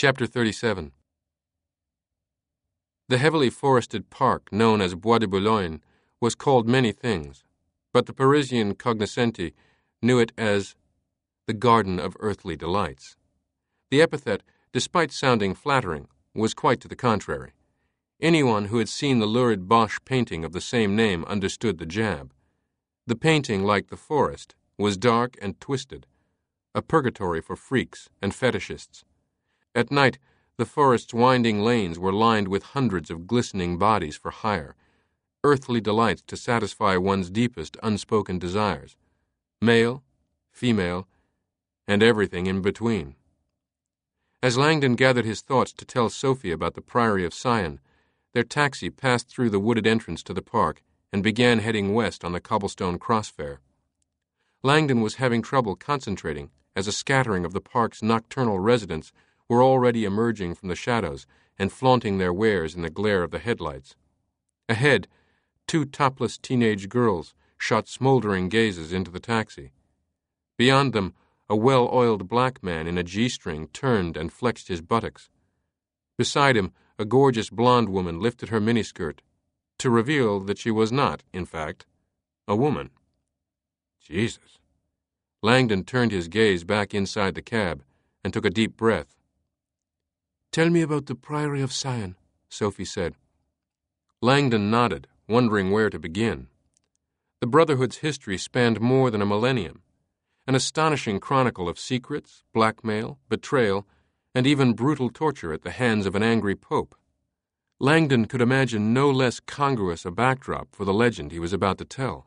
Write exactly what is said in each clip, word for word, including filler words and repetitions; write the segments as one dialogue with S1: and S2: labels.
S1: Chapter thirty-seven. The heavily forested park known as Bois de Boulogne was called many things, but the Parisian cognoscenti knew it as the Garden of Earthly Delights. The epithet, despite sounding flattering, was quite to the contrary. Anyone who had seen the lurid Bosch painting of the same name understood the jab. The painting, like the forest, was dark and twisted, a purgatory for freaks and fetishists. At night, the forest's winding lanes were lined with hundreds of glistening bodies for hire, earthly delights to satisfy one's deepest unspoken desires, male, female, and everything in between. As Langdon gathered his thoughts to tell Sophie about the Priory of Sion, their taxi passed through the wooded entrance to the park and began heading west on the cobblestone crossfair. Langdon was having trouble concentrating as a scattering of the park's nocturnal residents were already emerging from the shadows and flaunting their wares in the glare of the headlights. Ahead, two topless teenage girls shot smoldering gazes into the taxi. Beyond them, a well-oiled black man in a G-string turned and flexed his buttocks. Beside him, a gorgeous blonde woman lifted her miniskirt to reveal that she was not, in fact, a woman. Jesus. Langdon turned his gaze back inside the cab and took a deep breath. "Tell me about the Priory of Sion," Sophie said. Langdon nodded, wondering where to begin. The Brotherhood's history spanned more than a millennium, an astonishing chronicle of secrets, blackmail, betrayal, and even brutal torture at the hands of an angry pope. Langdon could imagine no less congruous a backdrop for the legend he was about to tell.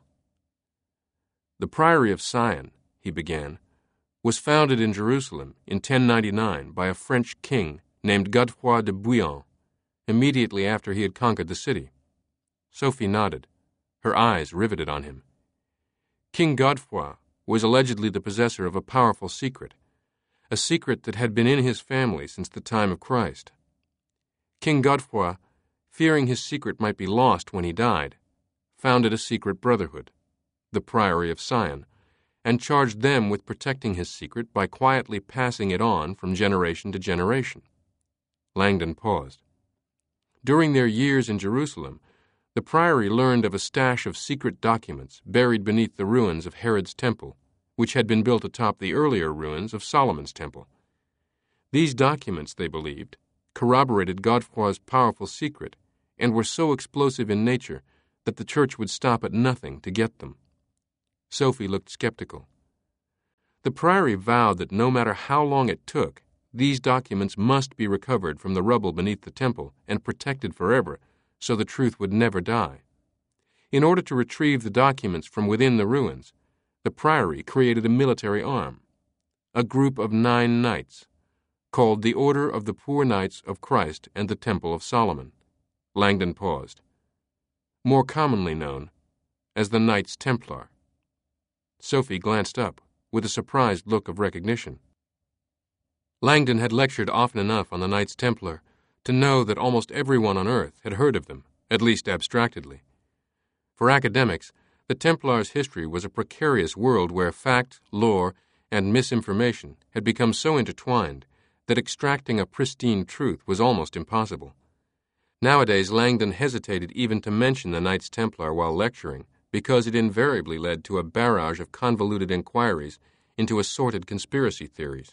S1: The Priory of Sion, he began, was founded in Jerusalem in ten ninety-nine by a French king named Godefroy de Bouillon, immediately after he had conquered the city. Sophie nodded, her eyes riveted on him. King Godefroy was allegedly the possessor of a powerful secret, a secret that had been in his family since the time of Christ. King Godefroy, fearing his secret might be lost when he died, founded a secret brotherhood, the Priory of Sion, and charged them with protecting his secret by quietly passing it on from generation to generation. Langdon paused. During their years in Jerusalem, the Priory learned of a stash of secret documents buried beneath the ruins of Herod's temple, which had been built atop the earlier ruins of Solomon's temple. These documents, they believed, corroborated Godefroy's powerful secret and were so explosive in nature that the church would stop at nothing to get them. Sophie looked skeptical. The Priory vowed that no matter how long it took, these documents must be recovered from the rubble beneath the temple and protected forever so the truth would never die. In order to retrieve the documents from within the ruins, the Priory created a military arm, a group of nine knights, called the Order of the Poor Knights of Christ and the Temple of Solomon. Langdon paused. More commonly known as the Knights Templar. Sophie glanced up with a surprised look of recognition. Langdon had lectured often enough on the Knights Templar to know that almost everyone on earth had heard of them, at least abstractedly. For academics, the Templars' history was a precarious world where fact, lore, and misinformation had become so intertwined that extracting a pristine truth was almost impossible. Nowadays, Langdon hesitated even to mention the Knights Templar while lecturing because it invariably led to a barrage of convoluted inquiries into assorted conspiracy theories.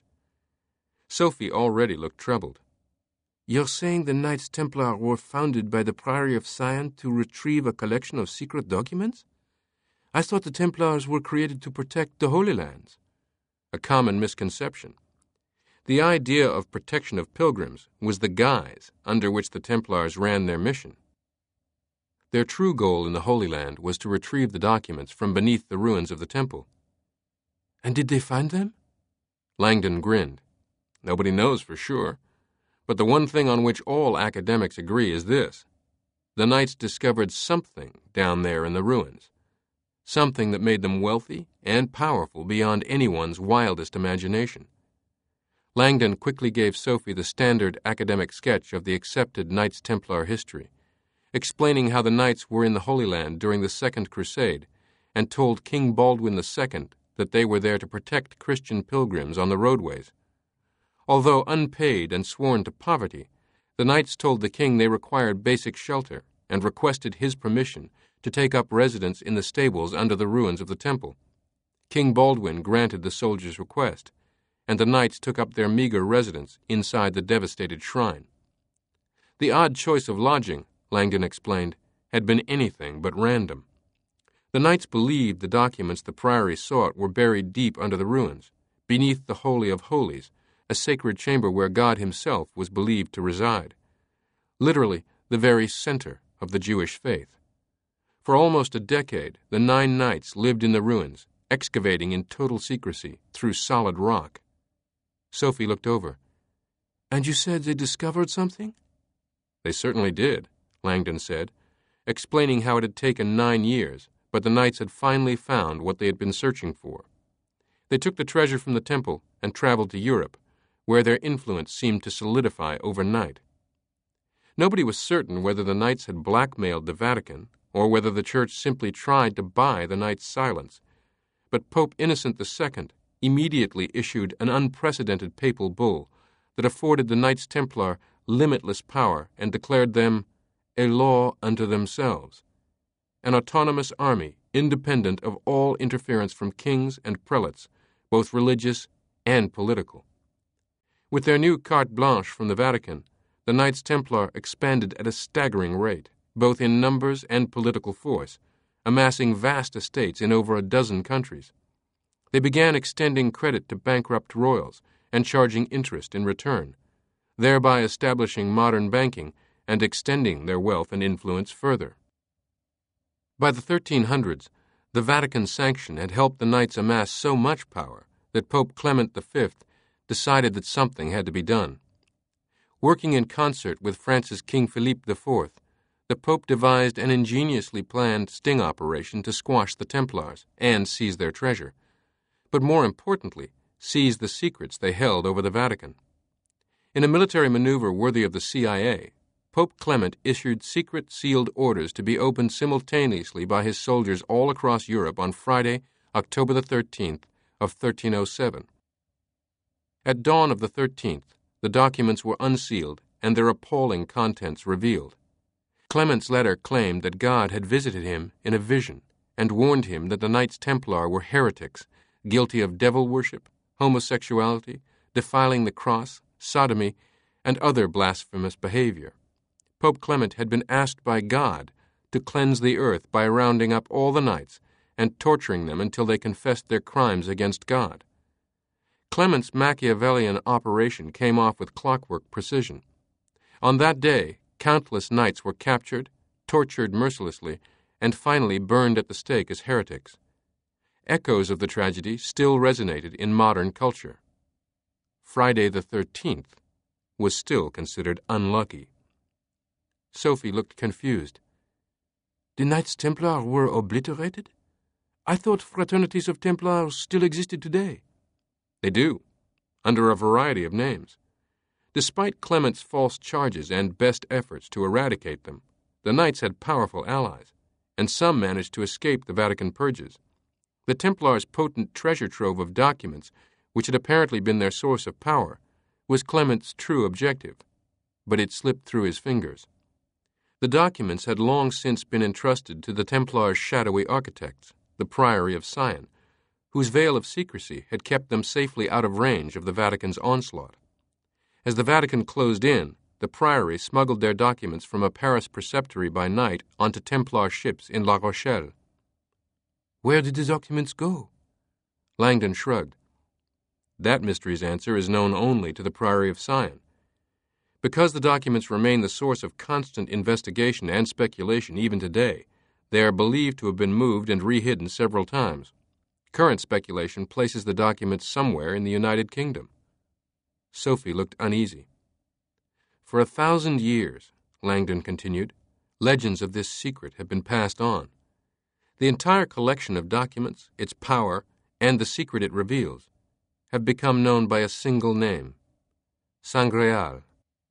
S1: Sophie already looked troubled. "You're saying the Knights Templar were founded by the Priory of Sion to retrieve a collection of secret documents? I thought the Templars were created to protect the Holy Lands." A common misconception. The idea of protection of pilgrims was the guise under which the Templars ran their mission. Their true goal in the Holy Land was to retrieve the documents from beneath the ruins of the temple. "And did they find them?" Langdon grinned. "Nobody knows for sure. But the one thing on which all academics agree is this. The Knights discovered something down there in the ruins, something that made them wealthy and powerful beyond anyone's wildest imagination." Langdon quickly gave Sophie the standard academic sketch of the accepted Knights Templar history, explaining how the Knights were in the Holy Land during the Second Crusade and told King Baldwin the Second that they were there to protect Christian pilgrims on the roadways. Although unpaid and sworn to poverty, the knights told the king they required basic shelter and requested his permission to take up residence in the stables under the ruins of the temple. King Baldwin granted the soldiers' request, and the knights took up their meager residence inside the devastated shrine. The odd choice of lodging, Langdon explained, had been anything but random. The knights believed the documents the priory sought were buried deep under the ruins, beneath the Holy of Holies, a sacred chamber where God himself was believed to reside. Literally, the very center of the Jewish faith. For almost a decade, the nine knights lived in the ruins, excavating in total secrecy through solid rock. Sophie looked over. "And you said they discovered something?" "They certainly did," Langdon said, explaining how it had taken nine years, but the knights had finally found what they had been searching for. They took the treasure from the temple and traveled to Europe, where their influence seemed to solidify overnight. Nobody was certain whether the knights had blackmailed the Vatican or whether the Church simply tried to buy the knights' silence, but Pope Innocent the Second immediately issued an unprecedented papal bull that afforded the Knights Templar limitless power and declared them a law unto themselves, an autonomous army independent of all interference from kings and prelates, both religious and political. With their new carte blanche from the Vatican, the Knights Templar expanded at a staggering rate, both in numbers and political force, amassing vast estates in over a dozen countries. They began extending credit to bankrupt royals and charging interest in return, thereby establishing modern banking and extending their wealth and influence further. By the thirteen hundreds, the Vatican sanction had helped the knights amass so much power that Pope Clement the Fifth decided that something had to be done. Working in concert with France's King Philippe the Fourth, the Pope devised an ingeniously planned sting operation to squash the Templars and seize their treasure, but more importantly, seize the secrets they held over the Vatican. In a military maneuver worthy of the C I A, Pope Clement issued secret sealed orders to be opened simultaneously by his soldiers all across Europe on Friday, October the thirteenth of thirteen oh seven. At dawn of the thirteenth, the documents were unsealed and their appalling contents revealed. Clement's letter claimed that God had visited him in a vision and warned him that the Knights Templar were heretics, guilty of devil worship, homosexuality, defiling the cross, sodomy, and other blasphemous behavior. Pope Clement had been asked by God to cleanse the earth by rounding up all the knights and torturing them until they confessed their crimes against God. Clement's Machiavellian operation came off with clockwork precision. On that day, countless knights were captured, tortured mercilessly, and finally burned at the stake as heretics. Echoes of the tragedy still resonated in modern culture. Friday the thirteenth was still considered unlucky. Sophie looked confused. "The Knights Templar were obliterated? I thought fraternities of Templars still existed today." "They do, under a variety of names. Despite Clement's false charges and best efforts to eradicate them, the Knights had powerful allies, and some managed to escape the Vatican purges. The Templars' potent treasure trove of documents, which had apparently been their source of power, was Clement's true objective, but it slipped through his fingers. The documents had long since been entrusted to the Templars' shadowy architects, the Priory of Sion, whose veil of secrecy had kept them safely out of range of the Vatican's onslaught. As the Vatican closed in, the Priory smuggled their documents from a Paris preceptory by night onto Templar ships in La Rochelle. "Where did the documents go?" Langdon shrugged. "That mystery's answer is known only to the Priory of Sion. Because the documents remain the source of constant investigation and speculation even today, they are believed to have been moved and re-hidden several times. Current speculation places the documents somewhere in the United Kingdom." Sophie looked uneasy. "For a thousand years," Langdon continued, "legends of this secret have been passed on. The entire collection of documents, its power, and the secret it reveals have become known by a single name, Sangreal.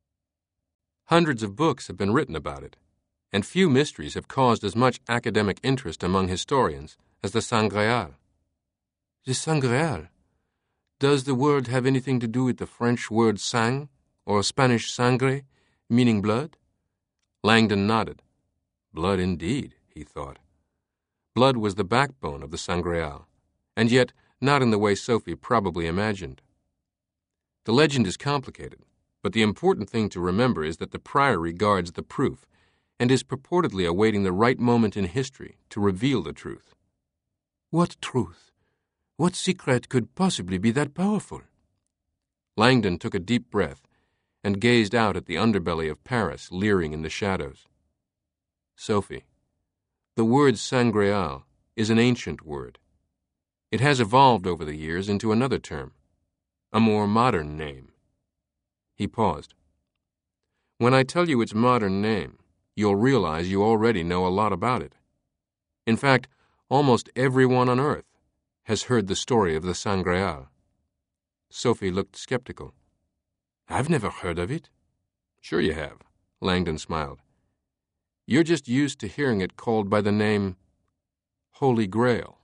S1: Hundreds of books have been written about it, and few mysteries have caused as much academic interest among historians as the Sangreal." "The Sangreal? Does the word have anything to do with the French word sang, or Spanish sangre, meaning blood? Langdon nodded. Blood indeed, he thought. Blood was the backbone of the Sangreal, and yet not in the way Sophie probably imagined. The legend is complicated, but the important thing to remember is that the Priory guards the proof and is purportedly awaiting the right moment in history to reveal the truth. What truth? What secret could possibly be that powerful? Langdon took a deep breath and gazed out at the underbelly of Paris leering in the shadows. Sophie, the word Sangreal is an ancient word. It has evolved over the years into another term, a more modern name. He paused. When I tell you its modern name, you'll realize you already know a lot about it. In fact, almost everyone on Earth has heard the story of the Sangreal. Sophie looked skeptical. I've never heard of it. Sure you have, Langdon smiled. You're just used to hearing it called by the name Holy Grail.